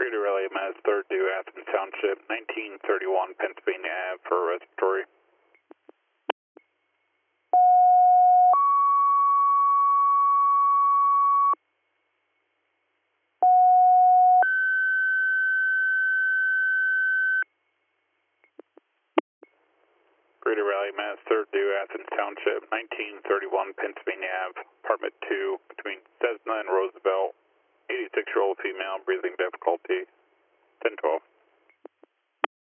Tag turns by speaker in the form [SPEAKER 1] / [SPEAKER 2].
[SPEAKER 1] Greater Raleigh, Mass. 3rd due Athens Township, 1931 Pennsylvania Ave for respiratory. Greater Raleigh, Mass. 3rd due Athens Township, 1931 Pennsylvania Ave, apartment 2, between Cessna and Roosevelt, 86-year-old female, breathing difficulty, 1012.